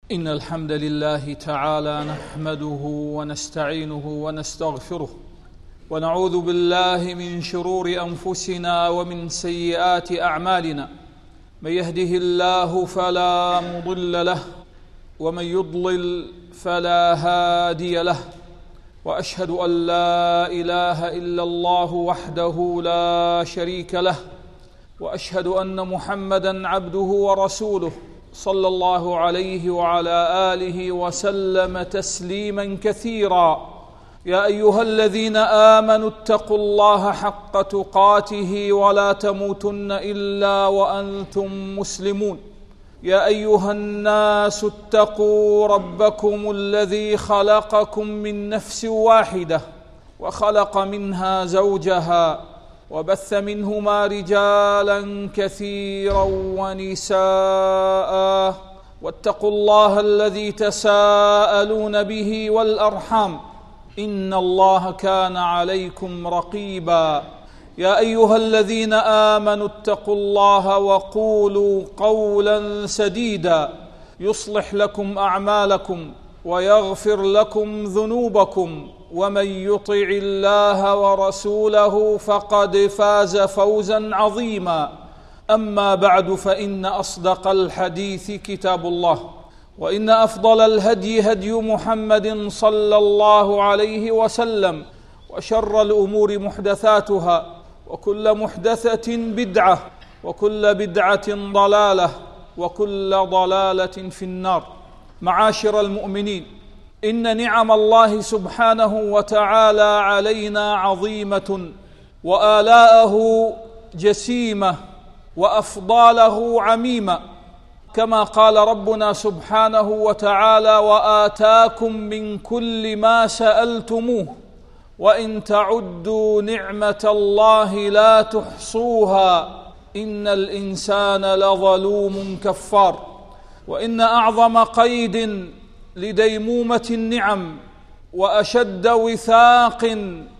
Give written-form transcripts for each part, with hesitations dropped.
إن الحمد لله تعالى نحمده ونستعينه ونستغفره ونعوذ بالله من شرور أنفسنا ومن سيئات أعمالنا. من يهده الله فلا مضل له ومن يضلل فلا هادي له، وأشهد أن لا إله إلا الله وحده لا شريك له، وأشهد أن محمدًا عبده ورسوله صلى الله عليه وعلى آله وسلم تسليماً كثيراً. يا أيها الذين آمنوا اتقوا الله حق تقاته ولا تموتن إلا وأنتم مسلمون. يا أيها الناس اتقوا ربكم الذي خلقكم من نفس واحدة وخلق منها زوجها وبث منهما رجالا كثيرا ونساء، واتقوا الله الذي تساءلون به والأرحام إن الله كان عليكم رقيبا. يا أيها الذين آمنوا اتقوا الله وقولوا قولا سديدا يصلح لكم أعمالكم ويغفر لكم ذنوبكم، ومن يطع الله ورسوله فقد فاز فوزا عظيما. أما بعد، فإن أصدق الحديث كتاب الله، وإن أفضل الهدي هدي محمد صلى الله عليه وسلم، وشر الأمور محدثاتها، وكل محدثة بدعة، وكل بدعة ضلالة، وكل ضلالة في النار. معاشر المؤمنين، إن نعم الله سبحانه وتعالى علينا عظيمة، وآلاءه جسيمة، وأفضاله عميمة، كما قال ربنا سبحانه وتعالى: وآتاكم من كل ما سألتموه وإن تعدوا نعمة الله لا تحصوها إن الإنسان لظلوم كفار. وإن أعظم قيد لديمومة النعم وأشد وثاق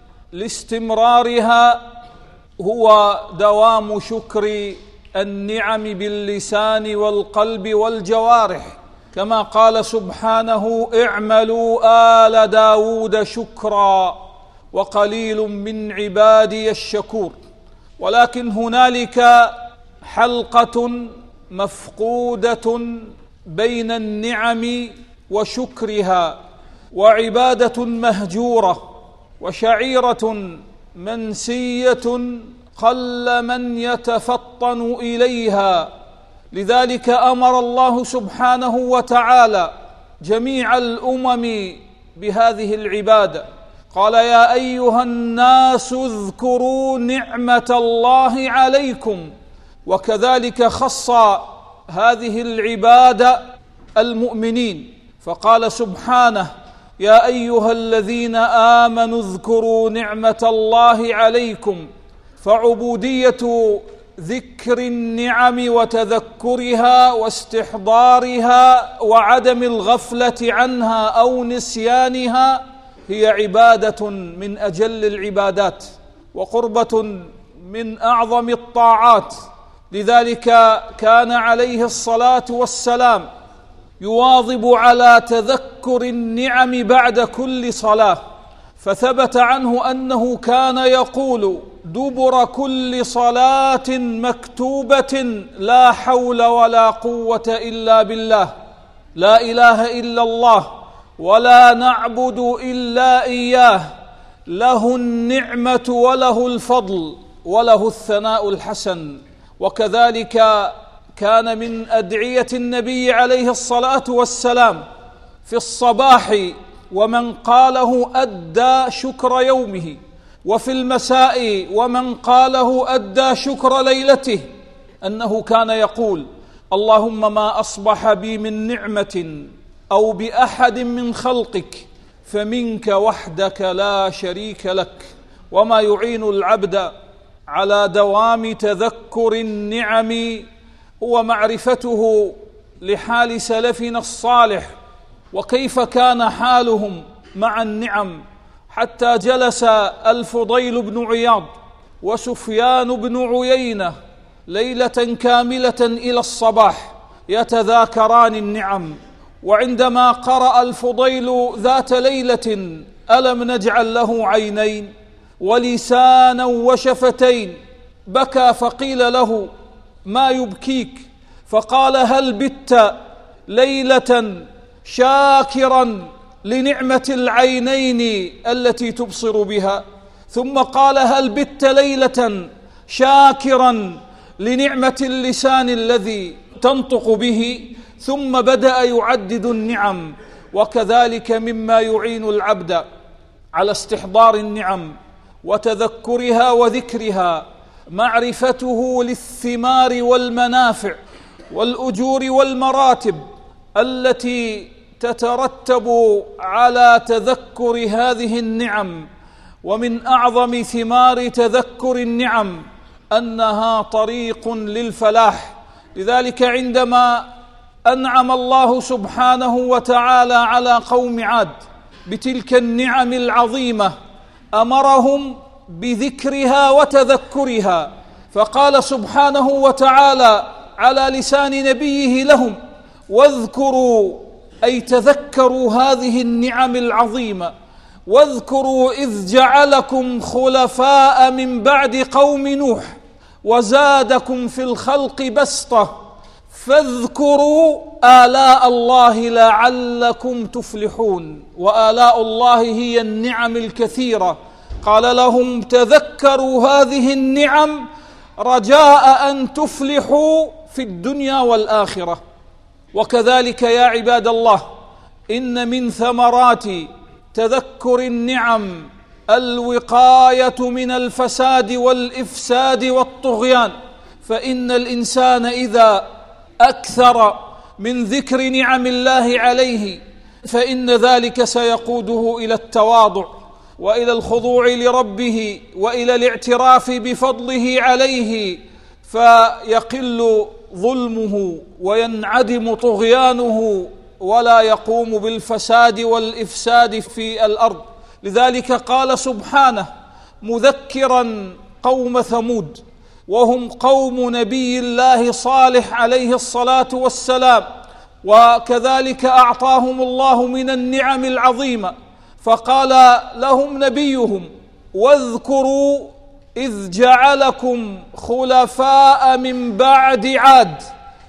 لاستمرارها هو دوام شكر النعم باللسان والقلب والجوارح، كما قال سبحانه: اعملوا آل داود شكرا وقليل من عبادي الشكور. ولكن هنالك حلقة مفقودة بين النعم وشكرها، وعبادة مهجورة، وشعيرة منسية قل من يتفطن إليها. لذلك أمر الله سبحانه وتعالى جميع الأمم بهذه العبادة. قال: يا أيها الناس اذكروا نعمة الله عليكم. وكذلك خص هذه العبادة المؤمنين، فقال سبحانه: يا أيها الذين آمنوا اذكروا نعمة الله عليكم. فعبودية ذكر النعم وتذكرها واستحضارها وعدم الغفلة عنها أو نسيانها هي عبادة من أجل العبادات، وقربة من أعظم الطاعات. لذلك كان عليه الصلاة والسلام يواظب على تذكر النعم بعد كل صلاة، فثبت عنه أنه كان يقول دبر كل صلاة مكتوبة: لا حول ولا قوة إلا بالله، لا إله إلا الله، ولا نعبد إلا إياه، له النعمة وله الفضل وله الثناء الحسن. وكذلك كان من أدعية النبي عليه الصلاة والسلام في الصباح: ومن قاله أدى شكر يومه، وفي المساء: ومن قاله أدى شكر ليلته، أنه كان يقول: اللهم ما أصبح بي من نعمة أو بأحد من خلقك فمنك وحدك لا شريك لك. وما يعين العبد على دوام تذكر النعم هو معرفته لحال سلفنا الصالح، وكيف كان حالهم مع النعم، حتى جلس الفضيل بن عياض وسفيان بن عيينة ليلة كاملة إلى الصباح يتذاكران النعم وعندما قرأ الفضيل ذات ليلة ألم نجعل له عينين ولسانا وشفتين بكى فقيل له ما يبكيك؟ فقال هل بت ليلة شاكرا لنعمة العينين التي تبصر بها؟ ثم قال هل بت ليلة شاكرا لنعمة اللسان الذي تنطق به؟ ثم بدأ يعدد النعم. وكذلك مما يعين العبد على استحضار النعم وتذكرها وذكرها معرفته للثمار والمنافع والأجور والمراتب التي تترتب على تذكر هذه النعم. ومن أعظم ثمار تذكر النعم أنها طريق للفلاح. لذلك عندما أنعم الله سبحانه وتعالى على قوم عاد بتلك النعم العظيمة أمرهم بذكرها وتذكرها، فقال سبحانه وتعالى على لسان نبيه لهم واذكروا، أي تذكروا هذه النعم العظيمة. واذكروا إذ جعلكم خلفاء من بعد قوم نوح وزادكم في الخلق بسطة فاذكروا آلاء الله لعلكم تفلحون. وآلاء الله هي النعم الكثيرة. قال لهم تذكروا هذه النعم رجاء أن تفلحوا في الدنيا والآخرة. وكذلك يا عباد الله إن من ثمرات تذكر النعم الوقاية من الفساد والإفساد والطغيان. فإن الإنسان إذا أكثر من ذكر نعم الله عليه فإن ذلك سيقوده إلى التواضع وإلى الخضوع لربه وإلى الاعتراف بفضله عليه، فيقل ظلمه وينعدم طغيانه ولا يقوم بالفساد والإفساد في الأرض. لذلك قال سبحانه مذكرا قوم ثمود وهم قوم نبي الله صالح عليه الصلاة والسلام، وكذلك أعطاهم الله من النعم العظيمة، فقال لهم نبيهم واذكروا إذ جعلكم خلفاء من بعد عاد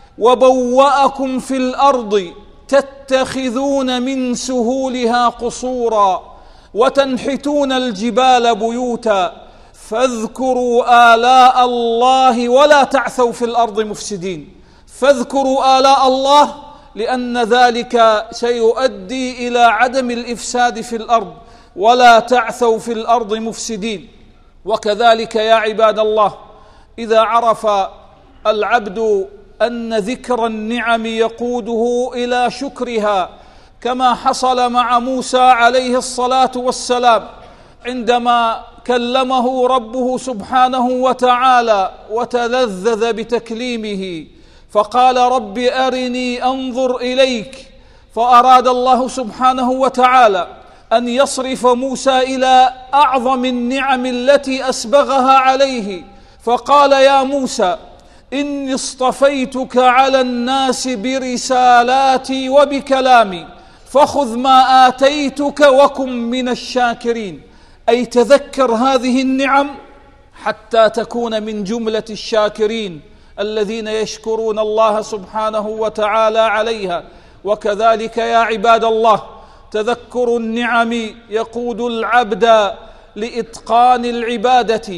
وبوأكم في الأرض تتخذون من سهولها قصورا وتنحتون الجبال بيوتا فاذكروا آلاء الله ولا تعثوا في الأرض مفسدين. فاذكروا آلاء الله لأن ذلك سيؤدي إلى عدم الإفساد في الأرض، ولا تعثوا في الأرض مفسدين. وكذلك يا عباد الله إذا عرف العبد أن ذكر النعم يقوده إلى شكرها كما حصل مع موسى عليه الصلاة والسلام عندما كلمه ربه سبحانه وتعالى وتلذذ بتكليمه فقال رب أرني أنظر إليك، فأراد الله سبحانه وتعالى أن يصرف موسى إلى أعظم النعم التي أسبغها عليه، فقال يا موسى إني اصطفيتك على الناس برسالاتي وبكلامي فخذ ما آتيتك وكن من الشاكرين. أي تذكر هذه النعم حتى تكون من جملة الشاكرين الذين يشكرون الله سبحانه وتعالى عليها. وكذلك يا عباد الله تذكر النعم يقود العبد لإتقان العبادة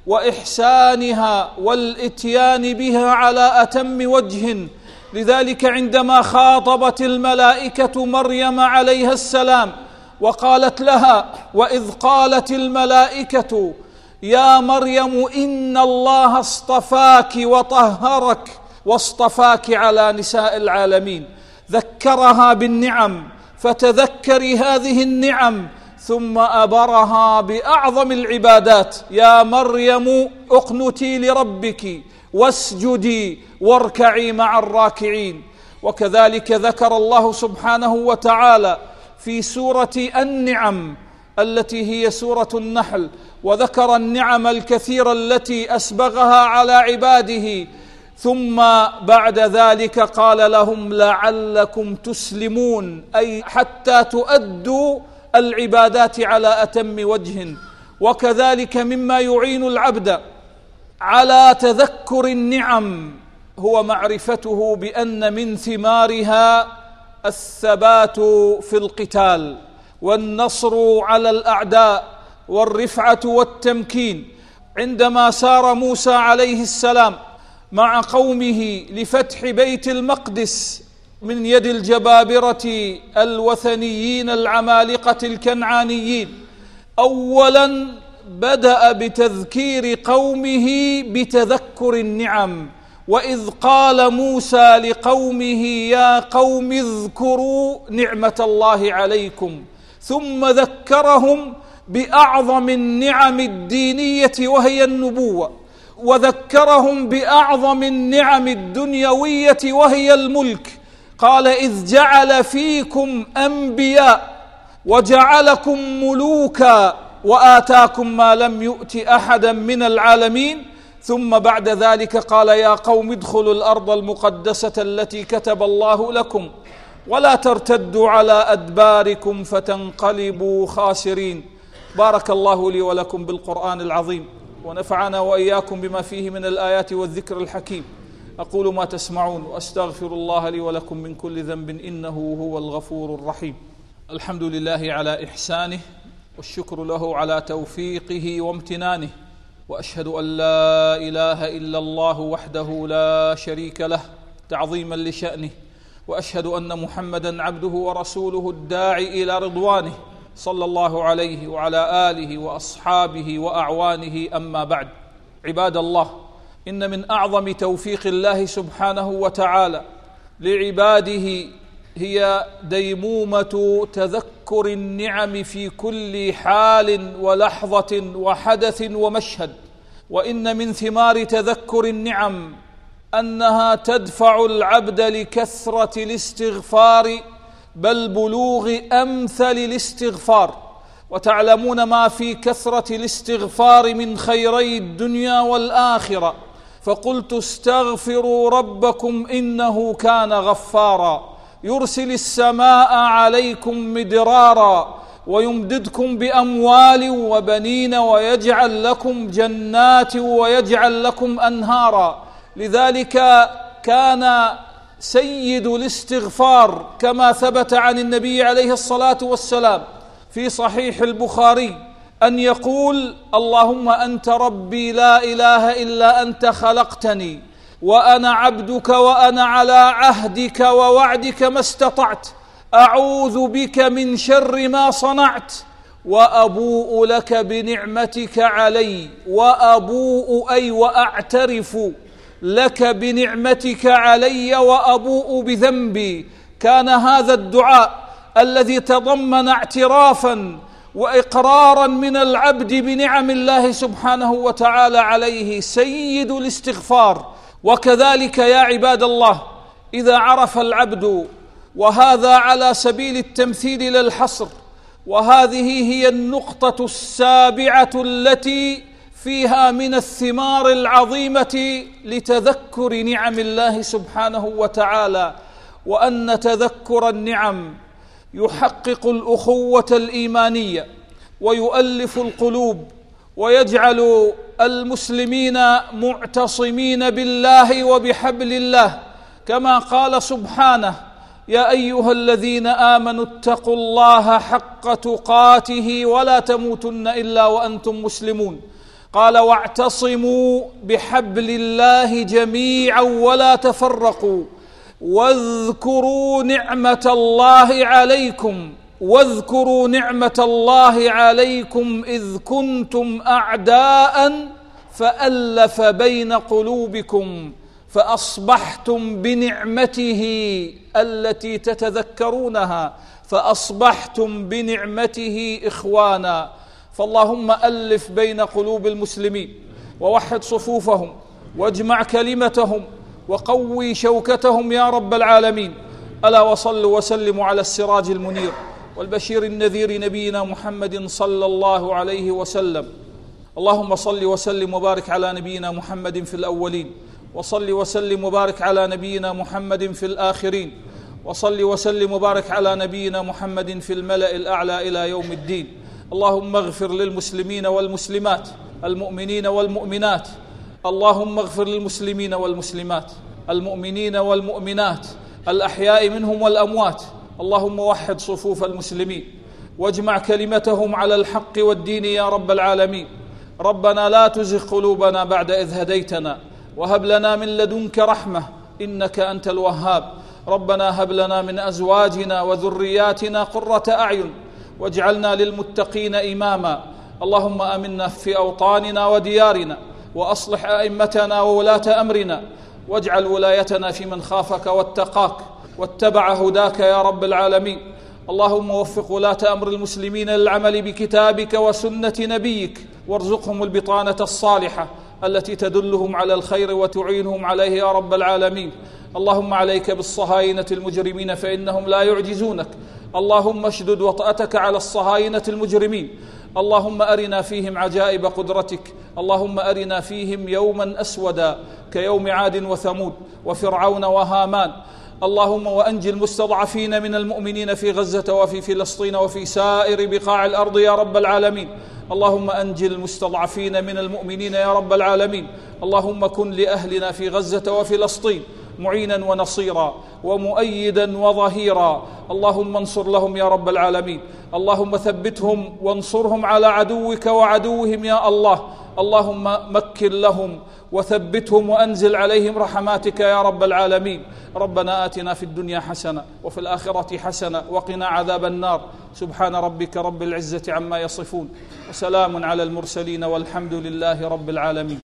وإحسانها والإتيان بها على أتم وجه. لذلك عندما خاطبت الملائكة مريم عليها السلام وقالت لها وإذ قالت الملائكة يا مريم إن الله اصطفاك وطهرك واصطفاك على نساء العالمين، ذكرها بالنعم فتذكري هذه النعم ثم أبرها بأعظم العبادات يا مريم اقنتي لربك واسجدي واركعي مع الراكعين. وكذلك ذكر الله سبحانه وتعالى في سورة النعم التي هي سورة النحل وذكر النعم الكثيرة التي أسبغها على عباده ثم بعد ذلك قال لهم لعلكم تسلمون، أي حتى تؤدوا العبادات على أتم وجه. وكذلك مما يعين العبد على تذكر النعم هو معرفته بأن من ثمارها الثبات في القتال والنصر على الأعداء والرفعة والتمكين. عندما سار موسى عليه السلام مع قومه لفتح بيت المقدس من يد الجبابرة الوثنيين العمالقة الكنعانيين، أولا بدأ بتذكير قومه بتذكر النعم. وإذ قال موسى لقومه يا قوم اذكروا نعمة الله عليكم، ثم ذكرهم بأعظم النعم الدينية وهي النبوة، وذكرهم بأعظم النعم الدنيوية وهي الملك. قال إذ جعل فيكم أنبياء وجعلكم ملوكا وآتاكم ما لم يؤت أحدا من العالمين. ثم بعد ذلك قال يا قوم ادخلوا الأرض المقدسة التي كتب الله لكم ولا ترتدوا على أدباركم فتنقلبوا خاسرين. بارك الله لي ولكم بالقرآن العظيم، ونفعنا وإياكم بما فيه من الآيات والذكر الحكيم. أقول ما تسمعون وأستغفر الله لي ولكم من كل ذنب إنه هو الغفور الرحيم. الحمد لله على إحسانه، والشكر له على توفيقه وامتنانه، وأشهد أن لا إله إلا الله وحده لا شريك له تعظيما لشأنه، وأشهد أن محمدا عبده ورسوله الداعي إلى رضوانه صلى الله عليه وعلى آله وأصحابه وأعوانه. أما بعد، عباد الله، إن من أعظم توفيق الله سبحانه وتعالى لعباده هي ديمومة تذكر النعم في كل حال ولحظة وحدث ومشهد. وإن من ثمار تذكر النعم أنها تدفع العبد لكثرة الاستغفار، بل بلوغ أمثل الاستغفار. وتعلمون ما في كثرة الاستغفار من خيري الدنيا والآخرة. فقلت استغفروا ربكم إنه كان غفارا يرسل السماء عليكم مدرارا ويمددكم بأموال وبنين ويجعل لكم جنات ويجعل لكم أنهارا. لذلك كان سيد الاستغفار كما ثبت عن النبي عليه الصلاة والسلام في صحيح البخاري أن يقول اللهم أنت ربي لا إله إلا أنت خلقتني وأنا عبدك وأنا على عهدك ووعدك ما استطعت، أعوذ بك من شر ما صنعت، وأبوء لك بنعمتك علي، وأبوء أي وأعترف لك بنعمتك علي وأبوء بذنبي. كان هذا الدعاء الذي تضمن اعترافا وإقرارا من العبد بنعم الله سبحانه وتعالى عليه سيد الاستغفار. وكذلك يا عباد الله، إذا عرف العبد، وهذا على سبيل التمثيل للحصر، وهذه هي النقطة السابعة التي فيها من الثمار العظيمة لتذكر نعم الله سبحانه وتعالى، وأن تذكر النعم يحقق الأخوة الإيمانية ويؤلف القلوب ويجعل المسلمين معتصمين بالله وبحبل الله، كما قال سبحانه يا أيها الذين آمنوا اتقوا الله حق تقاته ولا تموتن إلا وأنتم مسلمون. قال واعتصموا بحبل الله جميعا ولا تفرقوا واذكروا نعمة الله عليكم إذ كنتم أعداء فألف بين قلوبكم فأصبحتم بنعمته التي تتذكرونها إخوانا. فاللهم ألف بين قلوب المسلمين ووحد صفوفهم واجمع كلمتهم وقوي شوكتهم يا رب العالمين. ألا وصلوا وسلموا على السراج المنير والبشير النذير نبينا محمد صلى الله عليه وسلم. اللهم صل وسلم وبارك على نبينا محمد في الأولين وصل وسلم وبارك على نبينا محمد في الآخرين، وصل وسلم وبارك على نبينا محمد في الملأ الأعلى إلى يوم الدين. اللهم اغفر للمسلمين والمسلمات، المؤمنين والمؤمنات. اللهم اغفر للمسلمين والمسلمات، المؤمنين والمؤمنات، الأحياء منهم والأموات. اللهم وحد صفوف المسلمين واجمع كلمتهم على الحق والدين يا رب العالمين. ربنا لا تزغ قلوبنا بعد إذ هديتنا وهب لنا من لدنك رحمة إنك أنت الوهاب. ربنا هب لنا من أزواجنا وذرياتنا قرة أعين واجعلنا للمتقين إماما. اللهم آمنا في أوطاننا وديارنا، وأصلح أئمتنا وولاة أمرنا، واجعل ولايتنا في من خافك واتقاك واتبع هداك يا رب العالمين. اللهم وفق ولاة أمر المسلمين للعمل بكتابك وسنة نبيك، وارزقهم البطانة الصالحة التي تدلهم على الخير وتعينهم عليه يا رب العالمين. اللهم عليك بالصهاينة المجرمين فإنهم لا يعجزونك. اللهم اشدد وطأتك على الصهاينة المجرمين. اللهم أرنا فيهم عجائب قدرتك. اللهم أرنا فيهم يوما أسودا كيوم عاد وثمود وفرعون وهامان. اللهم وأنجي المستضعفين من المؤمنين في غزة وفي فلسطين وفي سائر بقاع الأرض يا رب العالمين. اللهم أنجي المستضعفين من المؤمنين يا رب العالمين. اللهم كن لأهلنا في غزة وفلسطين معينا ونصيرا ومؤيدا وظهيرا. اللهم انصر لهم يا رب العالمين. اللهم ثبتهم وانصرهم على عدوك وعدوهم يا الله. اللهم مكن لهم وثبتهم وأنزل عليهم رحماتك يا رب العالمين. ربنا آتنا في الدنيا حسنة وفي الآخرة حسنة وقنا عذاب النار. سبحان ربك رب العزة عما يصفون، وسلام على المرسلين، والحمد لله رب العالمين.